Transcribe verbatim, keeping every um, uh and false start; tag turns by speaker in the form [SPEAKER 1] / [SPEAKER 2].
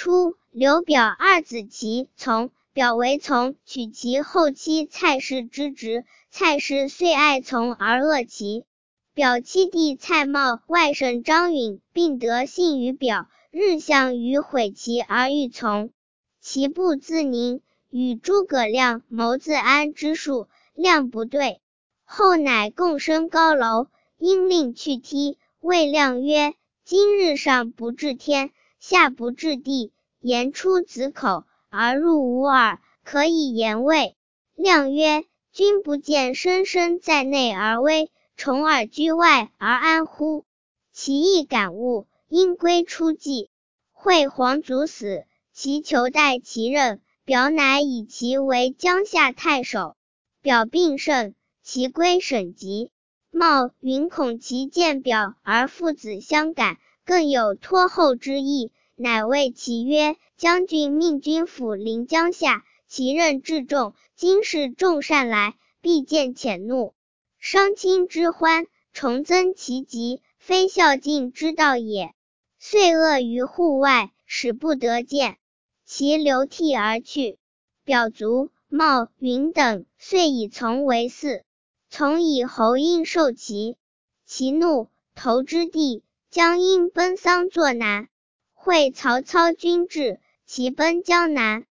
[SPEAKER 1] 初，刘表二子其从，表为从，取其后妻蔡氏之侄，蔡氏遂爱从而恶其。表妻弟蔡瑁、外甥张允并得信于表，日向于毁其而欲从。其不自宁，与诸葛亮谋自安之术，亮不对，后乃共升高楼，因令去梯，谓亮曰：今日上不至天，下不至地，言出子口，而入吾耳，可以言谓。亮曰：君不见生生在内而危，重耳居外而安乎？其意感悟，因归出计。惠皇祖死，其求代其任，表乃以其为江夏太守。表病甚，其归省籍。瑁、允恐其见表而父子相感，更有托后之意，乃谓其曰：将军命君抚临江夏，其任至重，今是众善来，必见潜怒，伤亲之欢，重增其疾，非孝敬之道也。遂恶于户外，使不得见，其流涕而去。表卒，瑁、允等遂以从为嗣。从以侯婴受其。其怒，投之地，将婴奔丧作难。会曹操军至，其奔江南。